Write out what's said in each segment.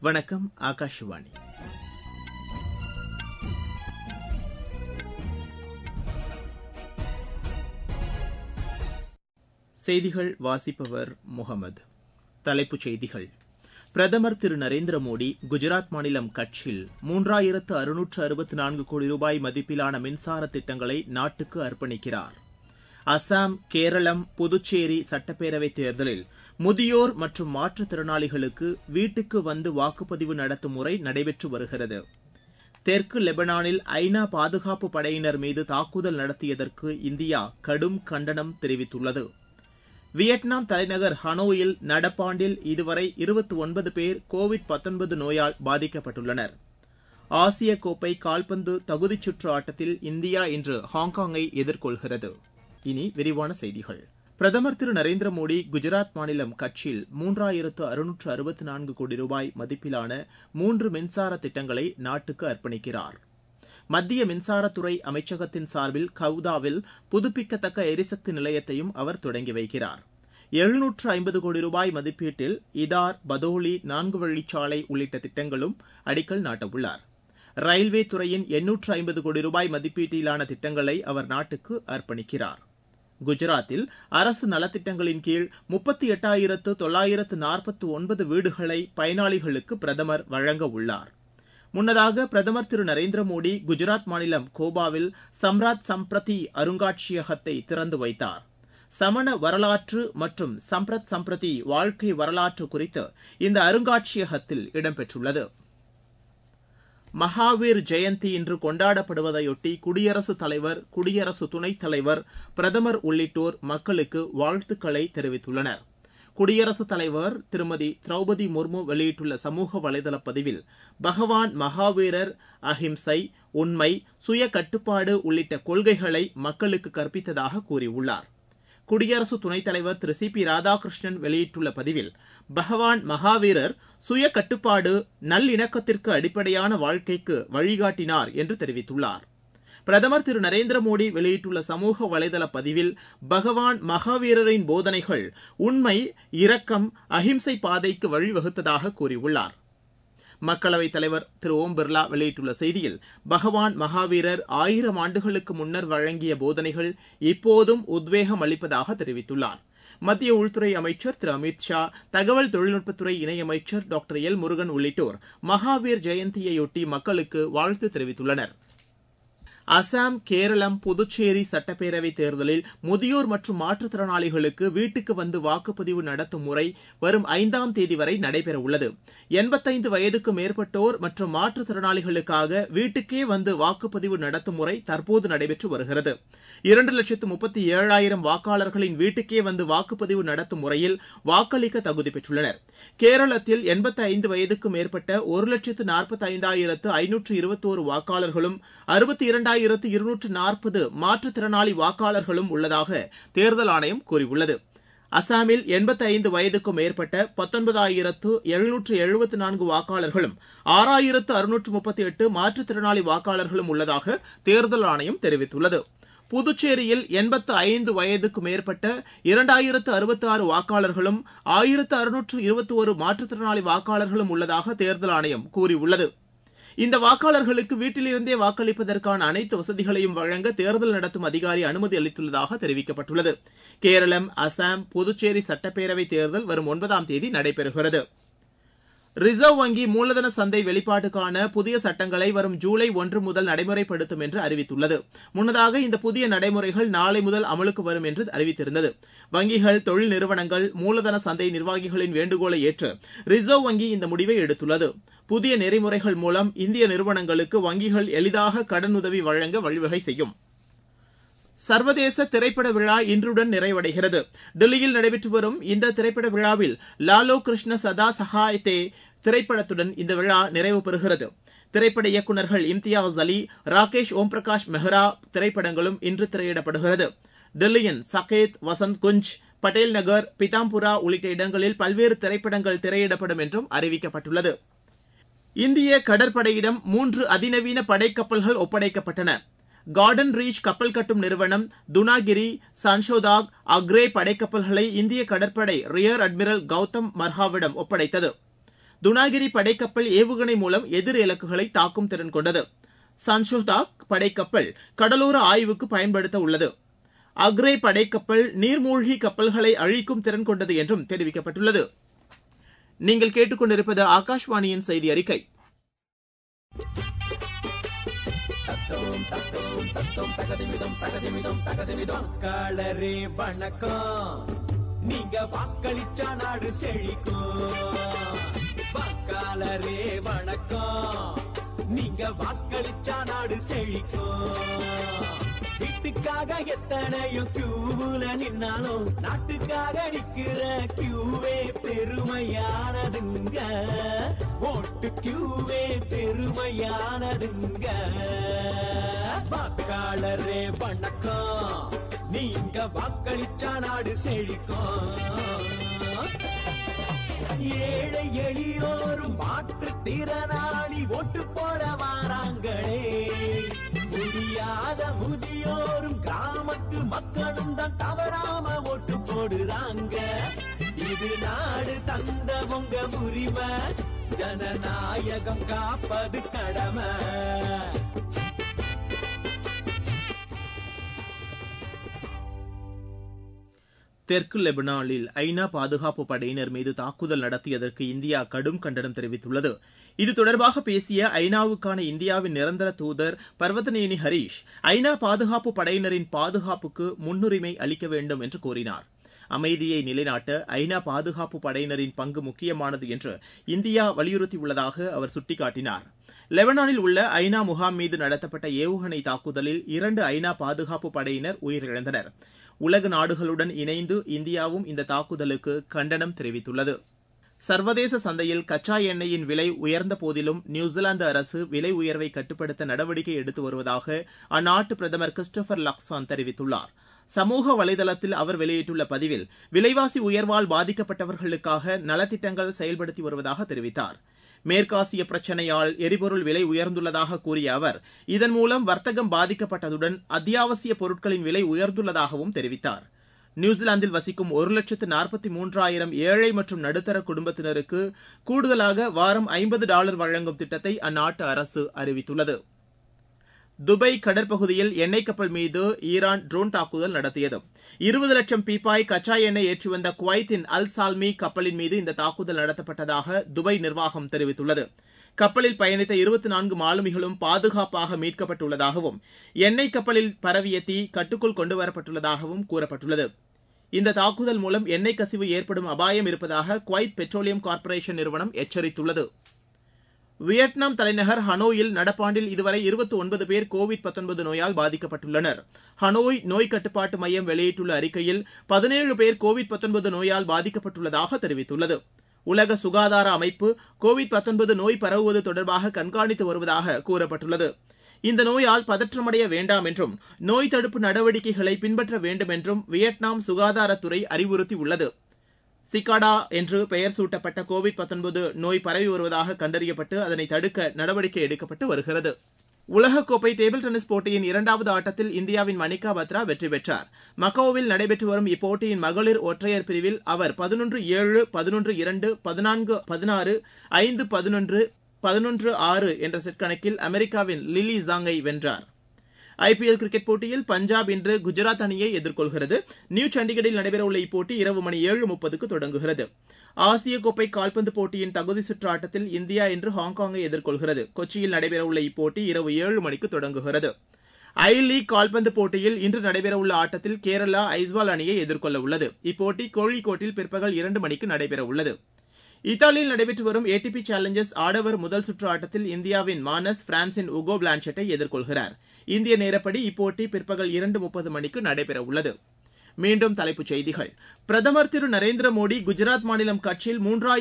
வணக்கம். ஆகாஷவாணி. செய்திகள் வாசிப்பவர் முகமது. தலைப்புச் செய்திகள். பிரதமர் திரு நரேந்திர மோடி குஜராத் மாநிலம் கட்சில் 3664 கோடி ரூபாய் மதிப்பிலான மின்சார திட்டங்களை நாட்டுக்கு அர்ப்பணிக்கிறார். அசாம், கேரளம், புதுச்சேரி சட்டப்பேரவைத் தேர்தலில் முதியோர் மற்றும் மாற்றுத்திறனாளிகளுக்கு வீட்டுக்கு வந்து வாக்குப்பதிவு நடத்தும் முறை நடைபெற்று வருகிறது. தெற்கு லெபனானில் ஐநா பாதுகாப்பு படையினர் மீது தாக்குதல் நடத்தியதற்கு இந்தியா கடும் கண்டனம் தெரிவித்துள்ளது. வியட்நாம் தலைநகர் ஹனோயில் நடப்பாண்டில் இதுவரை 29 பேர் கோவிட்-19 நோயால் பாதிக்கப்பட்டுள்ளனர். ஆசிய கோப்பை கால்பந்து தகுதிச் சுற்று ஆட்டத்தில் இந்தியா இன்று ஹாங்காங்கை எதிர்கொள்கிறது. இனி விரிவான செய்திகள். பிரதமர் திரு நரேந்திர மோடி குஜராத் மாநிலம் கட்சில் 3664 கோடி ரூபாய் மதிப்பிலான 3 மின்சார திட்டங்களை நாட்டுக்கு அர்ப்பணிக்கிறார். மத்திய மின்சாரத்துறை அமைச்சகத்தின் சார்பில் கவுதாவில் புதுப்பிக்கத்தக்க எரிசக்தி நிலையத்தையும் அவர் தொடங்கி வைக்கிறார். 750 கோடி ரூபாய் மதிப்பீட்டில் இதார், பதோலி 4 வழிச்சாலை உள்ளிட்ட திட்டங்களும் அடிக்கல் நாட்டவுள்ளார். ரயில்வே துறையின் 850 கோடி ரூபாய் மதிப்பீட்டிலான திட்டங்களை அவர் நாட்டுக்கு அர்ப்பணிக்கிறார். குஜராத்தில் அரசு நலத்திட்டங்களின் கீழ் 38,949 வீடுகளை பயனாளிகளுக்கு பிரதமர் வழங்க உள்ளார். முன்னதாக பிரதமர் திரு நரேந்திர மோடி குஜராத் மாநிலம் கோபாவில் சம்ராட் சம்பிரதி அருங்காட்சியகத்தை திறந்து வைத்தார். சமண வரலாற்று மற்றும் சம்பிரத் சம்பிரதி வாழ்க்கை வரலாற்று குறித்து இந்த அருங்காட்சியகத்தில் இடம்பெற்றுள்ளது. மகாவீர் ஜெயந்தி இன்று கொண்டாடப்படுவதையொட்டி குடியரசுத் தலைவர், குடியரசு துணைத் தலைவர், பிரதமர் உள்ளிட்டோர் மக்களுக்கு வாழ்த்துக்களை தெரிவித்துள்ளனர். குடியரசுத் தலைவர் திருமதி திரௌபதி முர்மு வெளியிட்டுள்ள சமூக வலைதள பதிவில் பகவான் மகாவீரர் அஹிம்சை, உண்மை, சுய கட்டுப்பாடு உள்ளிட்ட கொள்கைகளை மக்களுக்கு கற்பித்ததாக கூறியுள்ளார். குடியரசு துணைத் தலைவர் திரு சி பி ராதாகிருஷ்ணன் வெளியிட்டுள்ள பதிவில் பகவான் மகாவீரர் சுய கட்டுப்பாடு, நல்லிணக்கத்திற்கு அடிப்படையான வாழ்க்கைக்கு வழிகாட்டினார் என்று தெரிவித்துள்ளார். பிரதமர் திரு நரேந்திர மோடி வெளியிட்டுள்ள சமூக வலைதள பதிவில் பகவான் மகாவீரரின் போதனைகள் உண்மை, இரக்கம், அஹிம்சை பாதைக்கு வழிவகுத்ததாக கூறியுள்ளார். மக்களவைத் தலைவர் திரு ஓம் பிர்லா வெளியிட்டுள்ள செய்தியில் பகவான் மகாவீரர் 1000 ஆண்டுகளுக்கு முன்னர் வழங்கிய போதனைகள் இப்போதும் உத்வேகம் அளிப்பதாக தெரிவித்துள்ளார். மத்திய உள்துறை அமைச்சர் திரு அமித் ஷா, தகவல் தொழில்நுட்பத்துறை இணையமைச்சர் டாக்டர் எல் முருகன் உள்ளிட்டோர் மகாவீர் ஜெயந்தியையொட்டி மக்களுக்கு வாழ்த்து தெரிவித்துள்ளனர். அசாம், கேரளம், புதுச்சேரி சட்டப்பேரவைத் தேர்தலில் முதியோர் மற்றும் மாற்றுத்திறனாளிகளுக்கு வீட்டுக்கு வந்து வாக்குப்பதிவு நடத்தும் முறை வரும் 5ஆம் தேதி வரை நடைபெறவுள்ளது. 85 வயதுக்கு மேற்பட்டோர் மற்றும் மாற்றுத்திறனாளிகளுக்காக வீட்டுக்கே வந்து வாக்குப்பதிவு நடத்தும் முறை தற்போது நடைபெற்று வருகிறது. 2,37,000 வாக்காளர்களின் வீட்டுக்கே வந்து வாக்குப்பதிவு நடத்தும் முறையில் வாக்களிக்க தகுதி பெற்றுள்ளனர். கேரளத்தில் 85 வயதுக்கு மேற்பட்ட 1,45,521 வாக்காளர்களும் 62,240 மாற்றுத்திறனாளி வாக்காளர்களும் உள்ளதாக தேர்தல் ஆணையம் கூறியுள்ளது. அசாமில் 85 வயதுக்கும் மேற்பட்ட 19,774 வாக்காளர்களும் 6,638 மாற்றுத்திறனாளி வாக்காளர்களும் உள்ளதாக தேர்தல் ஆணையம் தெரிவித்துள்ளது. புதுச்சேரியில் 85 வயதுக்கு மேற்பட்ட 2,066 வாக்காளர்களும் 1,621 மாற்றுத்திறனாளி வாக்காளர்களும் உள்ளதாக தேர்தல் ஆணையம் கூறியுள்ளது. இந்த வாக்காளர்களுக்கு வீட்டிலிருந்தே வாக்களிப்பதற்கான அனைத்து வசதிகளையும் வழங்க தேர்தல் நடத்தும் அதிகாரி அனுமதி அளித்துள்ளதாக தெரிவிக்கப்பட்டுள்ளது. கேரளம், அசாம், புதுச்சேரி சட்டப்பேரவைத் தேர்தல் வரும் 9ஆம் தேதி நடைபெறுகிறது. ரிசர்வ் வங்கி மூலதன சந்தை வெளிப்பாட்டுக்கான புதிய சட்டங்களை வரும் ஜூலை 1 முதல் நடைமுறைப்படுத்தும் என்று அறிவித்துள்ளது. முன்னதாக இந்த புதிய நடைமுறைகள் நாளை முதல் அமலுக்கு வரும் என்று அறிவித்திருந்தது. வங்கிகள், தொழில் நிறுவனங்கள், மூலதன சந்தை நிர்வாகிகளின் வேண்டுகோளை ஏற்று ரிசர்வ் வங்கி இந்த முடிவை எடுத்துள்ளது. புதிய நெறிமுறைகள் மூலம் இந்திய நிறுவனங்களுக்கு வங்கிகள் எளிதாக கடனுதவி வழங்க வழிவகை செய்யும். சர்வதேச திரைப்பட விழா இன்றுடன் நிறைவடைகிறது. டெல்லியில் நடைபெற்று வரும் இந்த திரைப்பட விழாவில் லாலோ கிருஷ்ண சதா சகாயத்தே திரைப்படத்துடன் இந்த விழா நிறைவு பெறுகிறது. திரைப்பட இயக்குநர்கள் இம்தியாஸ் அலி, ராகேஷ் ஓம்பிரகாஷ் மெஹ்ரா திரைப்படங்களும் இன்று திரையிடப்படுகிறது. டெல்லியின் சகேத், வசந்த் குஞ்ச், பட்டேல் நகர், பிதாம்புரா உள்ளிட்ட இடங்களில் பல்வேறு திரைப்படங்கள் திரையிடப்படும் என்றும் அறிவிக்கப்பட்டுள்ளது. இந்திய கடற்படையிடம் 3 அதிநவீன படைக்கப்பல்கள் ஒப்படைக்கப்பட்டன. கார்டன் ரீச் கப்பல் கட்டும் நிறுவனம் துனாகிரி, சன்ஷோதாக், அக்ரே படைக்கப்பல்களை இந்திய கடற்படை ரியர் அட்மிரல் கௌதம் மர்ஹாவிடம் ஒப்படைத்தது. துனாகிரி படைக்கப்பல் ஏவுகணை மூலம் எதிர் இலக்குகளை தாக்கும் திறன் கொண்டது. சன்ஷோதாக் படைக்கப்பல் கடலோர ஆய்வுக்கு பயன்படுத்த உள்ளது. அக்ரே படைக்கப்பல் நீர்மூழ்கி கப்பல்களை அழிக்கும் திறன் கொண்டது என்றும் தெரிவிக்கப்பட்டுள்ளது. நீங்கள் கேட்டுக்கொண்டிருப்பது ஆகாஷ்வாணியின் செய்தி அறிக்கை. வாக்காளரே வணக்கம், நீங்க வாக்களிச்சா நாடு செழிக்கும். வாக்காளரே வணக்கம், நீங்க வாக்களிச்சா நாடு செழிக்கும். வீட்டுக்காக எத்தனையோ கியூல நின்னாலும் நாட்டுக்காக நிக்கிற கியூவே பெருமையானதுங்க. ஓட்டு கியூவே பெருமையானதுங்க. வாக்காளரே வணக்கம், நீங்க வாக்களிச்சா நாடு செழிக்கும். ஏழை எளியோரும் மாற்றுத்திறனாளி ஓட்டு போட வாராங்களே. முடியாத முதியோரும் கிராமத்து மக்களும் தான் தவறாம ஓட்டு போடுறாங்க. இது நாடு தந்த உங்க உரிமை, ஜனநாயகம் காப்பது கடமை. தெற்கு லெபனானில் ஐநா பாதுகாப்பு படையினர் மீது தாக்குதல் நடத்தியதற்கு இந்தியா கடும் கண்டனம் தெரிவித்துள்ளது. இது தொடர்பாக பேசிய ஐநாவுக்கான இந்தியாவின் நிரந்தர தூதர் பர்வதனேனி ஹரீஷ், ஐநா பாதுகாப்பு படையினரின் பாதுகாப்புக்கு முன்னுரிமை அளிக்க வேண்டும் என்று கூறினார். அமைதியை நிலைநாட்ட ஐநா பாதுகாப்பு படையினரின் பங்கு முக்கியமானது என்று இந்தியா வலியுறுத்தியுள்ளதாக அவர் சுட்டிக்காட்டினார். லெபனானில் உள்ள ஐநா முகாம் மீது நடத்தப்பட்ட ஏவுகணை தாக்குதலில் 2 ஐநா பாதுகாப்பு படையினர் உயிரிழந்தனர். உலக நாடுகளுடன் இணைந்து இந்தியாவும் இந்த தாக்குதலுக்கு கண்டனம் தெரிவித்துள்ளது. சர்வதேச சந்தையில் கச்சா எண்ணெயின் விலை உயர்ந்த போதிலும் நியூசிலாந்து அரசு விலை உயர்வை கட்டுப்படுத்த நடவடிக்கை எடுத்து வருவதாக அந்நாட்டு பிரதமர் கிறிஸ்டோபர் லக்சான் தெரிவித்துள்ளார். சமூக வலைதளத்தில் அவர் வெளியிட்டுள்ள பதிவில் விலைவாசி உயர்வால் பாதிக்கப்பட்டவர்களுக்காக நலத்திட்டங்கள் செயல்படுத்தி வருவதாக தெரிவித்தார். மேற்காசிய பிரச்சினையால் எரிபொருள் விலை உயர்ந்துள்ளதாக கூறிய அவர், இதன் மூலம் வர்த்தகம் பாதிக்கப்பட்டதுடன் அத்தியாவசிய பொருட்களின் விலை உயர்ந்துள்ளதாகவும் தெரிவித்தார். நியூசிலாந்தில் வசிக்கும் 1,43,000 ஏழை மற்றும் நடுத்தர குடும்பத்தினருக்கு கூடுதலாக வாரம் $50 வழங்கும் திட்டத்தை அந்நாட்டு அரசு அறிவித்துள்ளது. துபாய் கடற்பகுதியில் எண்ணெய் கப்பல் மீது ஈரான் ட்ரோன் தாக்குதல் நடத்தியது. 20 லட்சம் பீப்பாய் கச்சா எண்ணெய் ஏற்றி வந்த குவைத்தின் அல் சால்மி கப்பலின் மீது இந்த தாக்குதல் நடத்தப்பட்டதாக துபாய் நிர்வாகம் தெரிவித்துள்ளது. கப்பலில் பயணித்த 24 மாலுமிகளும் பாதுகாப்பாக மீட்கப்பட்டுள்ளதாகவும் எண்ணெய் கப்பலில் பரவிய தீ கட்டுக்குள் கொண்டுவரப்பட்டுள்ளதாகவும் கூறப்பட்டுள்ளது. இந்த தாக்குதல் மூலம் எண்ணெய் கசிவு ஏற்படும் அபாயம் இருப்பதாக குவைத் பெட்ரோலியம் கார்ப்பரேஷன் நிறுவனம் எச்சரித்துள்ளது. வியட்நாம் தலைநகர் ஹனோயில் நடப்பாண்டில் இதுவரை 29 பேர் கோவிட்-19 நோயால் பாதிக்கப்பட்டுள்ளனர். ஹனோய் நோய் கட்டுப்பாட்டு மையம் வெளியிட்டுள்ள அறிக்கையில் 17 பேர் கோவிட்-19 நோயால் பாதிக்கப்பட்டுள்ளதாக தெரிவித்துள்ளது. உலக சுகாதார அமைப்பு கோவிட்-19 நோய் பரவுவது தொடர்பாக கண்காணித்து வருவதாக கூறப்பட்டுள்ளது. இந்த நோயால் பதற்றமடைய வேண்டாம் என்றும் நோய் தடுப்பு நடவடிக்கைகளை பின்பற்ற வேண்டும் என்றும் வியட்நாம் சுகாதாரத்துறை அறிவுறுத்தியுள்ளது. சிகாடா என்று பெயர் சூட்டப்பட்ட கோவிட்-19 நோய் பரவி வருவதாக கண்டறியப்பட்டு அதனை தடுக்க நடவடிக்கை எடுக்கப்பட்டு வருகிறது. உலகக்கோப்பை டேபிள் டென்னிஸ் போட்டியின் 2வது ஆட்டத்தில் இந்தியாவின் மணிகா பத்ரா வெற்றி பெற்றார். மக்காவோவில் நடைபெற்று வரும் இப்போட்டியின் மகளிர் ஒற்றையர் பிரிவில் அவர் 11-7, 11-2, 14-16, 5-11, 11-6 என்ற செட் கணக்கில் அமெரிக்காவின் லிலி ஜாங்கை வென்றார். ஐபிஎல் கிரிக்கெட் போட்டியில் பஞ்சாப் இன்று குஜராத் அணியை எதிர்கொள்கிறது. நியூ சண்டிகரில் நடைபெறவுள்ள இப்போட்டி இரவு மணி 7:30க்கு தொடங்குகிறது. ஆசிய கோப்பை கால்பந்து போட்டியின் தகுதி சுற்று ஆட்டத்தில் இந்தியா இன்று ஹாங்காங்கை எதிர்கொள்கிறது. கொச்சியில் நடைபெறவுள்ள இப்போட்டி இரவு 7 மணிக்கு தொடங்குகிறது. ஐ லீக் கால்பந்து போட்டியில் இன்று நடைபெறவுள்ள ஆட்டத்தில் கேரளா ஐஸ்வால் அணியை எதிர்கொள்ள உள்ளது. இப்போட்டி கோழிக்கோட்டில் பிற்பகல் 2 மணிக்கு நடைபெறவுள்ளது. இத்தாலியில் நடைபெற்று வரும் ஏடிபி சேலஞ்சர்ஸ் ஆடவர் முதல் சுற்று ஆட்டத்தில் இந்தியாவின் மானஸ் பிரான்சின் உகோ பிளான்ஷெட்டை எதிர்கொள்கிறார். இந்திய நேரப்படி இப்போட்டி பிற்பகல் 2:30 மணிக்கு நடைபெறவுள்ளது. மீண்டும் தலைப்புச் செய்திகள். பிரதமர் திரு நரேந்திர மோடி குஜராத் மாநிலம் கட்சில்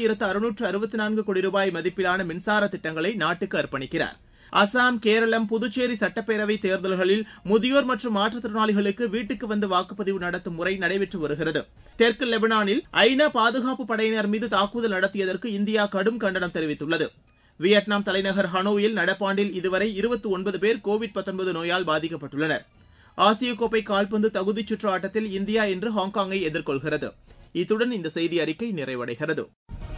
3664 கோடி ரூபாய் மதிப்பிலான மின்சார திட்டங்களை நாட்டுக்கு அர்ப்பணிக்கிறார். அசாம், கேரளம், புதுச்சேரி சட்டப்பேரவை தேர்தல்களில் முதியோர் மற்றும் மாற்றுத்திறனாளிகளுக்கு வீட்டுக்கு வந்து வாக்குப்பதிவு நடத்தும் முறை நடைபெற்று வருகிறது. தெற்கு லெபனானில் ஐநா பாதுகாப்பு படையினர் மீது தாக்குதல் நடத்தியதற்கு இந்தியா கடும் கண்டனம் தெரிவித்துள்ளது. வியட்நாம் தலைநகர் ஹனோயில் நடப்பாண்டில் இதுவரை 29 பேர் கோவிட்-19 நோயால் பாதிக்கப்பட்டுள்ளனர். ஆசிய கோப்பை கால்பந்து தகுதிச் சுற்று ஆட்டத்தில் இந்தியா இன்று ஹாங்காங்கை எதிர்கொள்கிறது. இத்துடன் இந்த செய்தி அறிக்கை நிறைவடைகிறது.